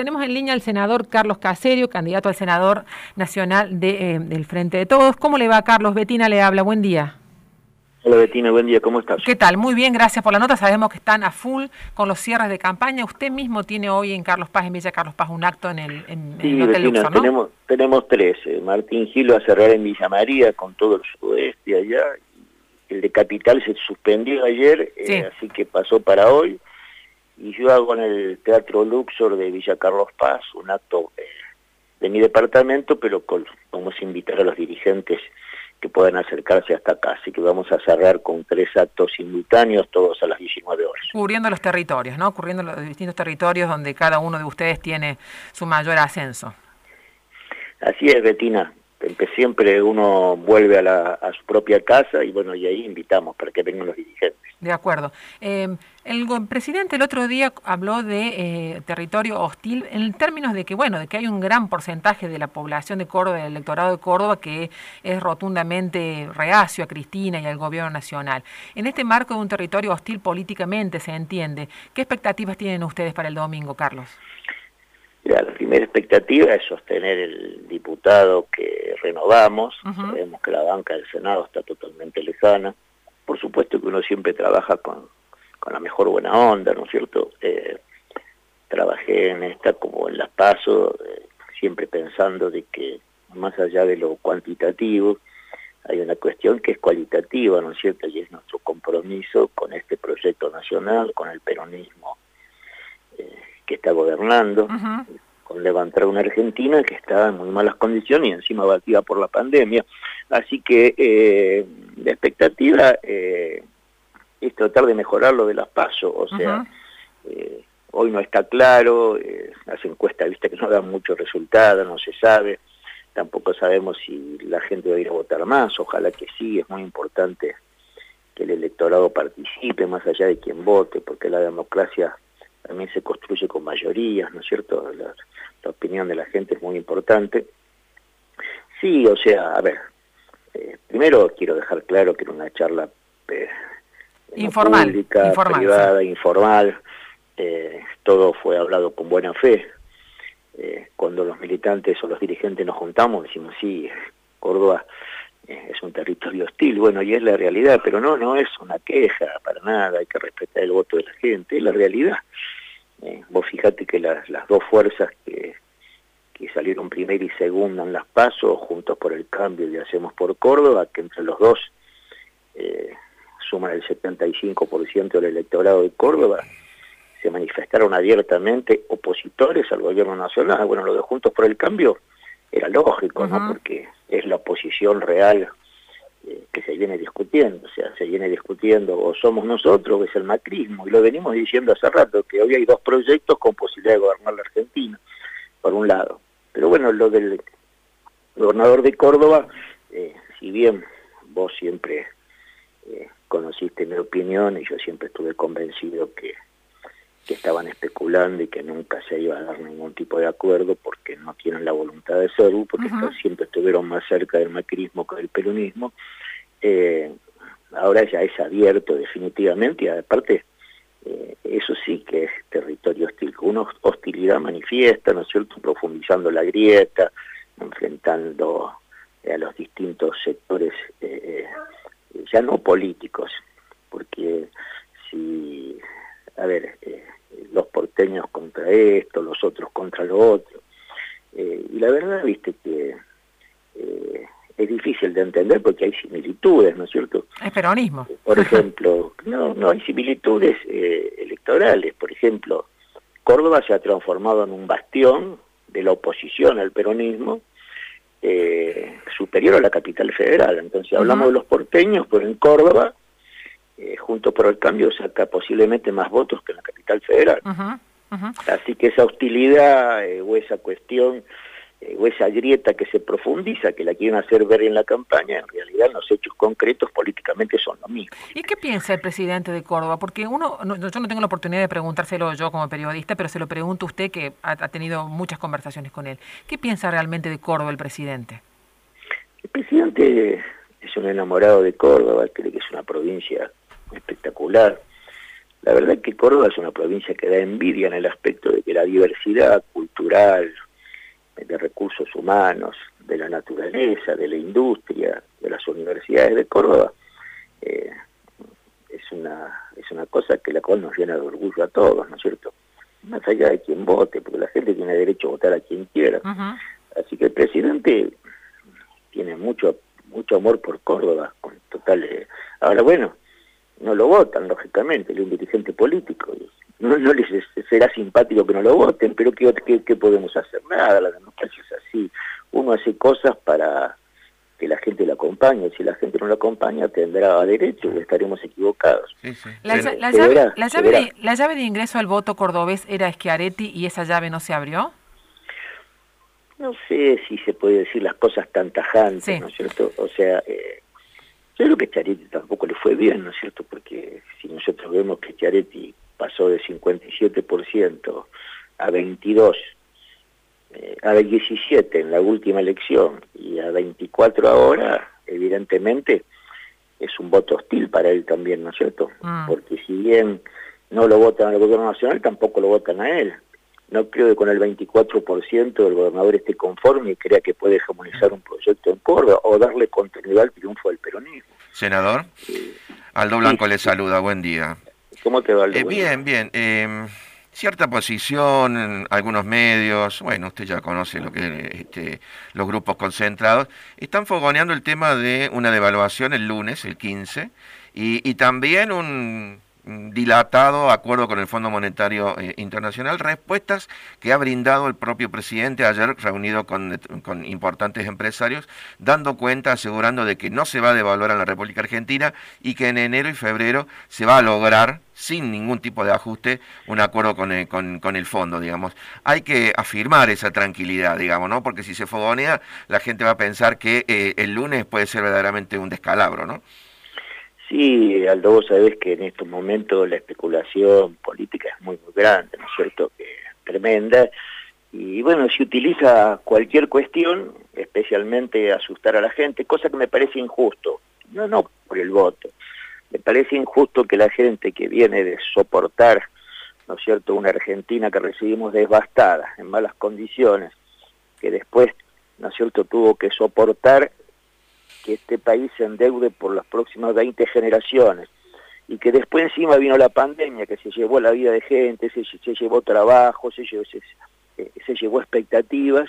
tenemos en línea al senador Carlos Caserio, candidato al senador nacional del Frente de Todos. ¿Cómo le va, Carlos? Betina le habla, buen día. Hola Betina, buen día, ¿cómo estás? ¿Qué tal? Muy bien, gracias por la nota. Sabemos que están a full con los cierres de campaña. Usted mismo tiene hoy en Carlos Paz, en Villa Carlos Paz, un acto en el Hotel Betina, Luxor, ¿no? tenemos tres. Martín Gil va a cerrar en Villa María con todo el sudeste allá. El de Capital se suspendió ayer, Sí. Así que pasó para hoy. Y yo hago en el Teatro Luxor de Villa Carlos Paz un acto de mi departamento, pero vamos a invitar a los dirigentes que puedan acercarse hasta acá. Así que vamos a cerrar con 3 actos simultáneos, todos a las 19 horas. Cubriendo los territorios, ¿no? Cubriendo los distintos territorios donde cada uno de ustedes tiene su mayor ascenso. Así es, Betina. Siempre uno vuelve a su propia casa y bueno, y ahí invitamos para que vengan los dirigentes. De acuerdo. El presidente el otro día habló de territorio hostil en términos de que, bueno, de que hay un gran porcentaje de la población de Córdoba, del electorado de Córdoba, que es rotundamente reacio a Cristina y al gobierno nacional. En este marco de un territorio hostil políticamente, se entiende, ¿qué expectativas tienen ustedes para el domingo, Carlos? La primera expectativa es sostener el diputado que renovamos. Sabemos que la banca del Senado está totalmente lejana. Por supuesto que uno siempre trabaja con la mejor buena onda, ¿no es cierto? Trabajé en esta como en las PASO, siempre pensando de que más allá de lo cuantitativo, hay una cuestión que es cualitativa, ¿no es cierto? Y es nuestro compromiso con este proyecto nacional, con el peronismo que está gobernando, con levantar una Argentina que está en muy malas condiciones y encima batida por la pandemia. Así que la expectativa es tratar de mejorar lo de las PASO, o sea, hoy no está claro, las encuestas, viste que no dan muchos resultados, no se sabe, tampoco sabemos si la gente va a ir a votar más, ojalá que sí, es muy importante que el electorado participe más allá de quien vote, porque la democracia también se construye con mayorías, ¿no es cierto? La opinión de la gente es muy importante. Sí, o sea, a ver, primero quiero dejar claro que era una charla informal, pública, privada, sí. Informal, todo fue hablado con buena fe. Cuando los militantes o los dirigentes nos juntamos, decimos, sí, Córdoba es un territorio hostil, bueno, y es la realidad, pero no es una queja para nada, hay que respetar el voto de la gente, es la realidad. Vos fijate que las dos fuerzas que salieron primera y segunda en las PASO, Juntos por el Cambio y Hacemos por Córdoba, que entre los dos suman el 75% del electorado de Córdoba, se manifestaron abiertamente opositores al gobierno nacional. Bueno, lo de Juntos por el Cambio era lógico, ¿no? Porque es la oposición real que se viene discutiendo, o sea, se viene discutiendo o somos nosotros o es el macrismo, y lo venimos diciendo hace rato, que hoy hay 2 proyectos con posibilidad de gobernar la Argentina, por un lado. Pero bueno, lo del gobernador de Córdoba, si bien vos siempre conociste mi opinión y yo siempre estuve convencido que estaban especulando y que nunca se iba a dar ningún tipo de acuerdo porque no tienen la voluntad de serlo, porque siempre estuvieron más cerca del macrismo que del peronismo. Ahora ya es abierto definitivamente y aparte eso sí que es territorio hostil, una hostilidad manifiesta, ¿no es cierto?, profundizando la grieta, enfrentando a los distintos sectores, ya no políticos, porque si, a ver, los porteños contra esto, los otros contra lo otro, y la verdad, viste que es difícil de entender porque hay similitudes, ¿no es cierto? Es peronismo. Por ejemplo, no hay similitudes electorales. Por ejemplo, Córdoba se ha transformado en un bastión de la oposición al peronismo superior a la capital federal. Entonces hablamos de los porteños, pero en Córdoba, Juntos por el Cambio saca posiblemente más votos que en la capital federal. Así que esa hostilidad o esa cuestión o esa grieta que se profundiza, que la quieren hacer ver en la campaña, en realidad en los hechos concretos políticamente son lo mismo. ¿Y qué piensa el presidente de Córdoba? Porque yo no tengo la oportunidad de preguntárselo yo como periodista, pero se lo pregunto a usted que ha tenido muchas conversaciones con él. ¿Qué piensa realmente de Córdoba el presidente? El presidente es un enamorado de Córdoba, cree que es una provincia espectacular. La verdad es que Córdoba es una provincia que da envidia en el aspecto de que la diversidad cultural cultural, de recursos humanos, de la naturaleza, de la industria, de las universidades de Córdoba, es una cosa que la cual nos llena de orgullo a todos, ¿no es cierto? Más allá de quien vote, porque la gente tiene derecho a votar a quien quiera. Así que el presidente tiene mucho amor por Córdoba, con total... Ahora, bueno, no lo votan, lógicamente, él es un dirigente político, no les será simpático que no lo voten, pero ¿qué podemos hacer? Nada, la democracia es así, uno hace cosas para que la gente lo acompañe, si la gente no lo acompaña tendrá derecho y estaremos equivocados. Sí. La llave de ingreso al voto cordobés era Schiaretti y esa llave no se abrió. No sé si se puede decir las cosas tan tajantes, sí, ¿no es cierto? O sea, yo creo que Schiaretti tampoco le fue bien, ¿no es cierto? Porque si nosotros vemos que Schiaretti pasó de 57% a 22%, a 17% en la última elección y a 24% ahora, evidentemente es un voto hostil para él también, ¿no es cierto? Porque si bien no lo votan al gobierno nacional, tampoco lo votan a él. No creo que con el 24% el gobernador esté conforme y crea que puede hegemonizar un proyecto en Córdoba o darle continuidad al triunfo del peronismo. Senador, Aldo Blanco le saluda, buen día. ¿Cómo te va, Aldo? Bien. Cierta posición en algunos medios, bueno, usted ya conoce lo que los grupos concentrados, están fogoneando el tema de una devaluación el lunes, el 15, y también un dilatado acuerdo con el Fondo Monetario Internacional, respuestas que ha brindado el propio presidente ayer reunido con importantes empresarios, dando cuenta, asegurando de que no se va a devaluar en la República Argentina y que en enero y febrero se va a lograr, sin ningún tipo de ajuste, un acuerdo con el fondo, digamos. Hay que afirmar esa tranquilidad, digamos, ¿no? Porque si se fogonea, la gente va a pensar que el lunes puede ser verdaderamente un descalabro, ¿no? Sí, Aldo, vos sabés que en estos momentos la especulación política es muy grande, ¿no es cierto? Que es tremenda. Y bueno, se utiliza cualquier cuestión, especialmente asustar a la gente, cosa que me parece injusto. No por el voto. Me parece injusto que la gente que viene de soportar, ¿no es cierto?, una Argentina que recibimos devastada, en malas condiciones, que después, ¿no es cierto?, tuvo que soportar que este país se endeude por las próximas 20 generaciones, y que después encima vino la pandemia, que se llevó la vida de gente, se llevó trabajo, se llevó expectativas,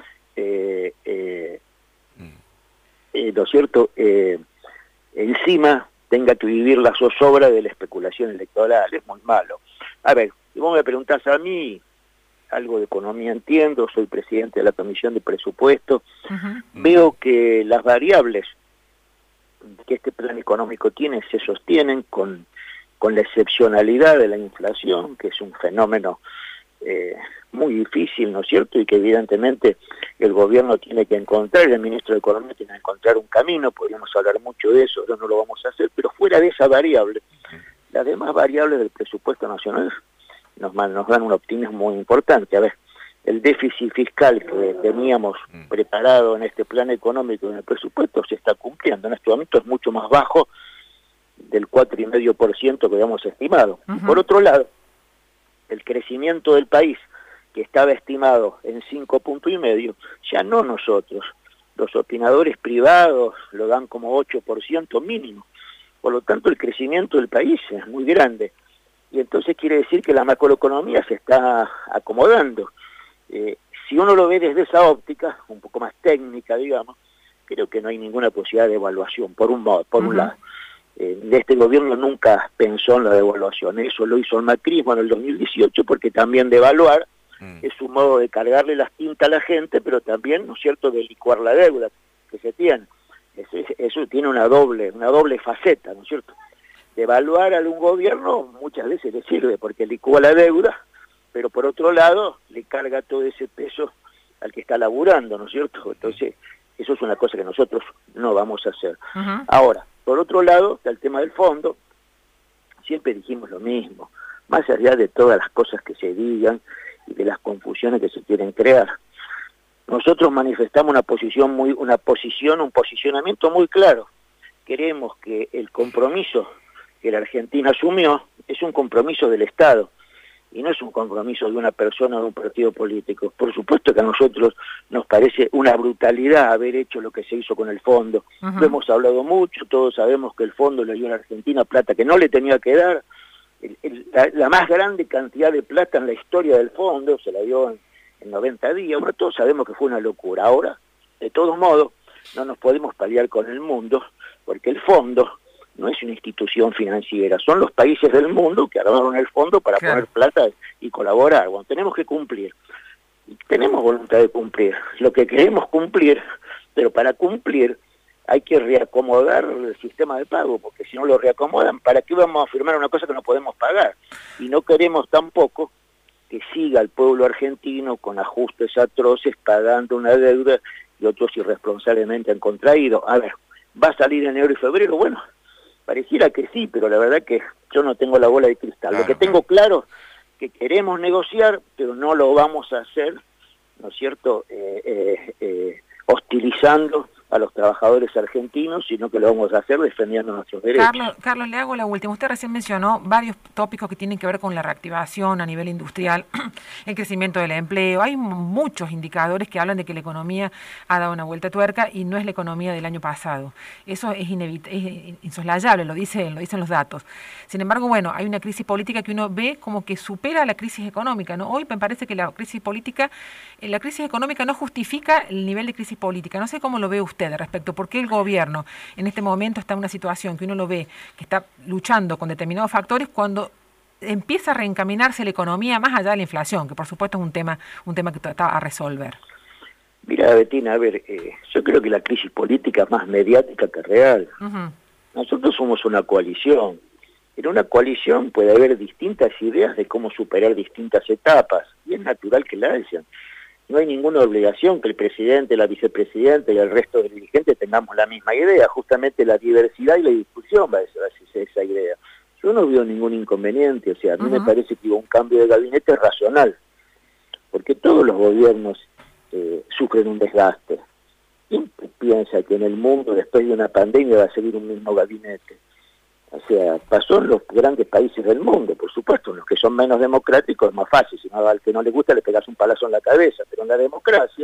¿no es cierto?, encima tenga que vivir la zozobra de la especulación electoral, es muy malo. A ver, si vos me preguntás a mí, algo de economía entiendo, soy presidente de la Comisión de Presupuesto, veo que las variables que este plan económico tiene se sostienen con la excepcionalidad de la inflación, que es un fenómeno muy difícil, ¿no es cierto? Y que evidentemente el gobierno tiene que encontrar, el ministro de Economía tiene que encontrar un camino, podríamos hablar mucho de eso, no lo vamos a hacer, pero fuera de esa variable, las demás variables del presupuesto nacional nos dan un optimismo muy importante. A ver, el déficit fiscal que teníamos preparado en este plan económico en el presupuesto se está cumpliendo. En este momento es mucho más bajo del 4,5% que habíamos estimado. Por otro lado, el crecimiento del país, que estaba estimado en 5,5%, ya no nosotros, los opinadores privados lo dan como 8% mínimo. Por lo tanto, el crecimiento del país es muy grande. Y entonces quiere decir que la macroeconomía se está acomodando. Si uno lo ve desde esa óptica, un poco más técnica, digamos, creo que no hay ninguna posibilidad de devaluación, por un lado. De este gobierno nunca pensó en la devaluación, eso lo hizo el macrismo en el 2018, porque también devaluar es un modo de cargarle las tintas a la gente, pero también, ¿no es cierto?, de licuar la deuda que se tiene. Eso tiene una doble faceta, ¿no es cierto? Devaluar a un gobierno muchas veces le sirve porque licúa la deuda, pero por otro lado le carga todo ese peso al que está laburando, ¿no es cierto? Entonces, eso es una cosa que nosotros no vamos a hacer. Ahora, por otro lado, está el tema del fondo. Siempre dijimos lo mismo, más allá de todas las cosas que se digan y de las confusiones que se quieren crear. Nosotros manifestamos un posicionamiento muy claro. Queremos que el compromiso que la Argentina asumió es un compromiso del Estado, y no es un compromiso de una persona o de un partido político. Por supuesto que a nosotros nos parece una brutalidad haber hecho lo que se hizo con el fondo. Lo hemos hablado mucho, todos sabemos que el fondo le dio a la Argentina plata que no le tenía que dar, la más grande cantidad de plata en la historia del fondo, se la dio en 90 días, bueno, todos sabemos que fue una locura. Ahora, de todos modos, no nos podemos pelear con el mundo, porque el fondo no es una institución financiera, son los países del mundo que armaron el fondo para poner plata y colaborar. Bueno, tenemos que cumplir, y tenemos voluntad de cumplir, lo que queremos cumplir, pero para cumplir hay que reacomodar el sistema de pago, porque si no lo reacomodan, ¿para qué vamos a firmar una cosa que no podemos pagar? Y no queremos tampoco que siga el pueblo argentino con ajustes atroces, pagando una deuda y otros irresponsablemente han contraído. A ver, ¿va a salir en enero y febrero? Bueno, pareciera que sí, pero la verdad que yo no tengo la bola de cristal. Lo que tengo claro que queremos negociar, pero no lo vamos a hacer, ¿no es cierto?, hostilizando a los trabajadores argentinos, sino que lo vamos a hacer defendiendo nuestros derechos. Carlos, le hago la última. Usted recién mencionó varios tópicos que tienen que ver con la reactivación a nivel industrial, el crecimiento del empleo. Hay muchos indicadores que hablan de que la economía ha dado una vuelta de tuerca y no es la economía del año pasado. Eso es insoslayable, lo dicen los datos. Sin embargo, bueno, hay una crisis política que uno ve como que supera la crisis económica, ¿no? Hoy me parece que la crisis económica no justifica el nivel de crisis política. No sé cómo lo ve usted respecto, ¿por qué el gobierno en este momento está en una situación que uno lo ve, que está luchando con determinados factores cuando empieza a reencaminarse la economía más allá de la inflación, que por supuesto es un tema que está a resolver? Mira, Betina, a ver, yo creo que la crisis política es más mediática que real. Nosotros somos una coalición. En una coalición puede haber distintas ideas de cómo superar distintas etapas, y es natural que la hayan. No hay ninguna obligación que el presidente, la vicepresidenta y el resto de dirigentes tengamos la misma idea. Justamente la diversidad y la discusión va a ser esa idea. Yo no veo ningún inconveniente, o sea, a mí me parece que un cambio de gabinete es racional, porque todos los gobiernos sufren un desgaste. ¿Quién piensa que en el mundo, después de una pandemia, va a seguir un mismo gabinete? O sea, pasó en los grandes países del mundo, por supuesto, en los que son menos democráticos es más fácil, si no, al que no le gusta le pegas un palazo en la cabeza, pero en la democracia,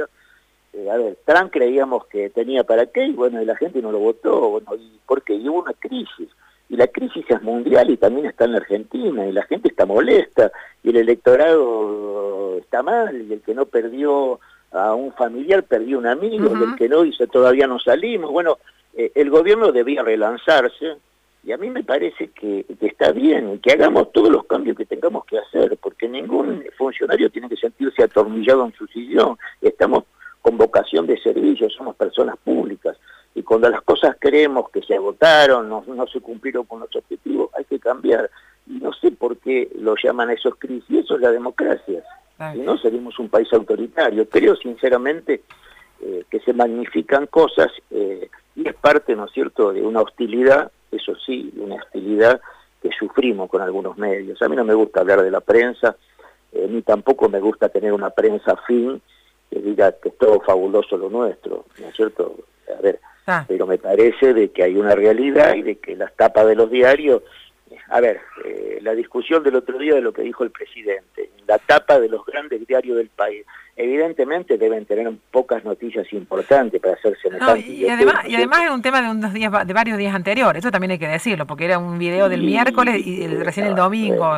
a ver, Trump creíamos que tenía para qué, y bueno, y la gente no lo votó, bueno, ¿y por qué? Y hubo una crisis, y la crisis es mundial y también está en la Argentina, y la gente está molesta, y el electorado está mal, y el que no perdió a un familiar perdió un amigo, y el que no dice todavía no salimos. Bueno, el gobierno debía relanzarse, y a mí me parece que está bien, que hagamos todos los cambios que tengamos que hacer, porque ningún funcionario tiene que sentirse atornillado en su sillón. Estamos con vocación de servicio, somos personas públicas, y cuando las cosas creemos que se agotaron, no se cumplieron con los objetivos, hay que cambiar. Y no sé por qué lo llaman a esos crisis, eso es la democracia. Si no, seríamos un país autoritario. Creo sinceramente que se magnifican cosas y es parte, ¿no es cierto?, de una hostilidad, eso sí, una hostilidad que sufrimos con algunos medios. A mí no me gusta hablar de la prensa, ni tampoco me gusta tener una prensa afín que diga que es todo fabuloso lo nuestro, ¿no es cierto? A ver, pero me parece de que hay una realidad y de que las tapas de los diarios, a ver, la discusión del otro día de lo que dijo el presidente, la tapa de los grandes diarios del país, evidentemente deben tener pocas noticias importantes para hacer semejante. Y además es un tema de varios días anteriores, eso también hay que decirlo, porque era un video del miércoles y recién el domingo.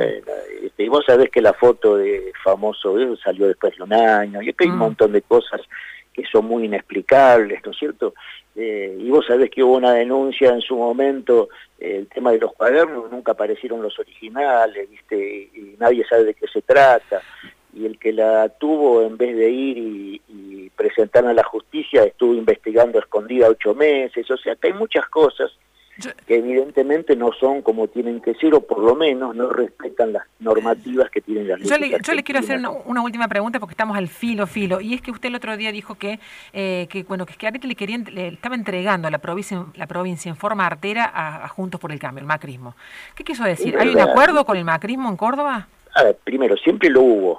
Y vos sabés que la foto de famoso salió después de un año, y es que hay un montón de cosas que son muy inexplicables, ¿no es cierto? Y vos sabés que hubo una denuncia en su momento, el tema de los cuadernos, nunca aparecieron los originales, ¿viste? Y nadie sabe de qué se trata, y el que la tuvo, en vez de ir y presentarla a la justicia, estuvo investigando escondida 8 meses, o sea que hay muchas cosas que evidentemente no son como tienen que ser, o por lo menos no respetan las normativas que tienen las leyes. Yo le quiero hacer una última pregunta porque estamos al filo, y es que usted el otro día dijo que Schiaretti le estaba entregando la provincia en forma artera a Juntos por el Cambio, el macrismo. ¿Qué quiso decir? ¿Hay un acuerdo con el macrismo en Córdoba? A ver, primero, siempre lo hubo,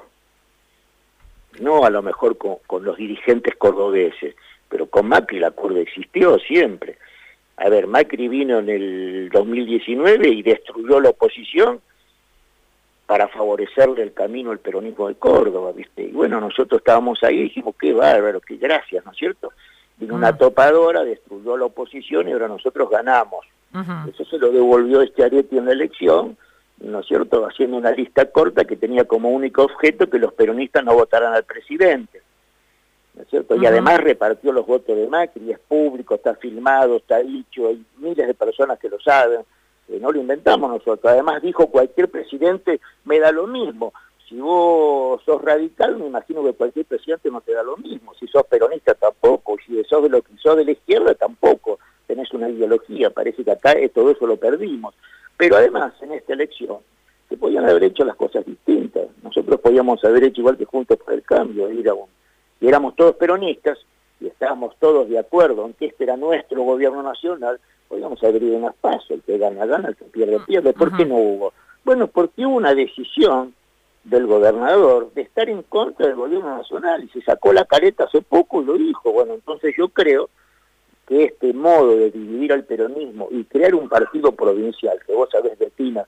no a lo mejor con los dirigentes cordobeses, pero con Macri el acuerdo existió siempre. A ver, Macri vino en el 2019 y destruyó la oposición para favorecerle el camino al peronismo de Córdoba, ¿viste? Y bueno, nosotros estábamos ahí y dijimos, qué bárbaro, qué gracias, ¿no es cierto? Vino una topadora, destruyó la oposición y ahora nosotros ganamos. Eso se lo devolvió Schiaretti en la elección, ¿no es cierto?, haciendo una lista corta que tenía como único objeto que los peronistas no votaran al presidente, ¿no es cierto? Y además repartió los votos de Macri, es público, está filmado, está dicho, hay miles de personas que lo saben, no lo inventamos nosotros. Además dijo, cualquier presidente me da lo mismo. Si vos sos radical, me imagino que cualquier presidente no te da lo mismo. Si sos peronista tampoco, si sos de lo que sos de la izquierda tampoco. Tenés una ideología, parece que acá todo eso lo perdimos. Pero además, en esta elección, se podían haber hecho las cosas distintas. Nosotros podíamos haber hecho igual que Juntos por el Cambio, y éramos todos peronistas, y estábamos todos de acuerdo en que este era nuestro gobierno nacional, podíamos haber ido unas pasos, el que gana, gana, el que pierde, pierde. ¿Por qué no hubo? Bueno, porque hubo una decisión del gobernador de estar en contra del gobierno nacional, y se sacó la careta hace poco y lo dijo. Bueno, entonces yo creo que este modo de dividir al peronismo y crear un partido provincial, que vos sabés, Bettina,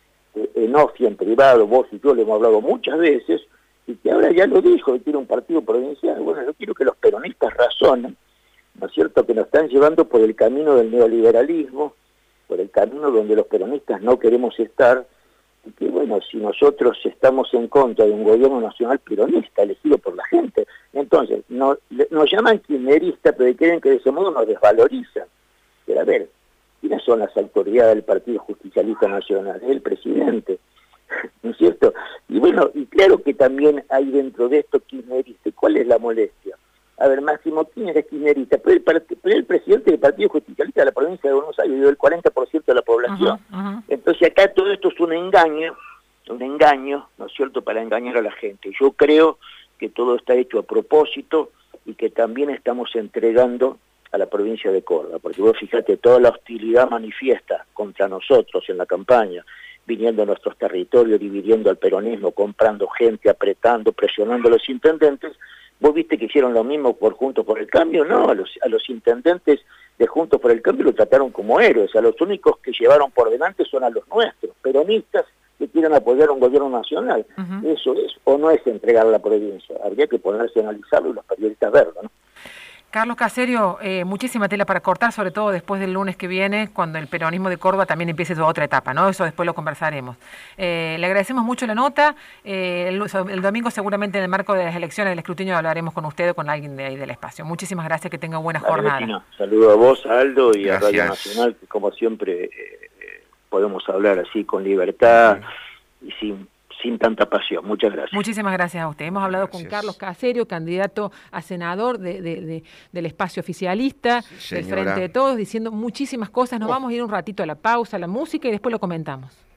en off y en privado, vos y yo le hemos hablado muchas veces, y que ahora ya lo dijo, que quiere un partido provincial. Bueno, yo quiero que los peronistas razonen, ¿no es cierto?, que nos están llevando por el camino del neoliberalismo, por el camino donde los peronistas no queremos estar, y que bueno, si nosotros estamos en contra de un gobierno nacional peronista elegido por la gente, entonces nos llaman kirchneristas, pero creen que de ese modo nos desvalorizan. Pero a ver, ¿quiénes son las autoridades del Partido Justicialista Nacional? Es el presidente, ¿no es cierto? Y bueno, y claro que también hay dentro de esto kirchneristas. ¿Cuál es la molestia? A ver, Máximo, ¿quién es kirchnerista? Pero el presidente del Partido Justicialista de la provincia de Buenos Aires, del 40% de la población. Entonces acá todo esto es un engaño, ¿no es cierto?, para engañar a la gente. Yo creo que todo está hecho a propósito y que también estamos entregando a la provincia de Córdoba, porque vos fíjate, toda la hostilidad manifiesta contra nosotros en la campaña, viniendo a nuestros territorios, dividiendo al peronismo, comprando gente, apretando, presionando a los intendentes. ¿Vos viste que hicieron lo mismo por Juntos por el Cambio? No, a los intendentes de Juntos por el Cambio lo trataron como héroes. A los únicos que llevaron por delante son a los nuestros, peronistas que quieren apoyar a un gobierno nacional. ¿Eso es o no es entregar a la provincia? Habría que ponerse a analizarlo y los periodistas verlo, ¿no? Carlos Caserio, muchísima tela para cortar, sobre todo después del lunes que viene, cuando el peronismo de Córdoba también empiece su otra etapa, ¿no? Eso después lo conversaremos. Le agradecemos mucho la nota. El domingo seguramente en el marco de las elecciones del escrutinio hablaremos con usted o con alguien de ahí del espacio. Muchísimas gracias, que tenga buena jornada. Saludo a vos, a Aldo, y a Radio Nacional, que como siempre podemos hablar así con libertad y sin tanta pasión. Muchas gracias. Muchísimas gracias a usted. Hemos hablado con Carlos Caserio, candidato a senador del espacio oficialista, del Frente de Todos, diciendo muchísimas cosas. Nos vamos a ir un ratito a la pausa, a la música y después lo comentamos.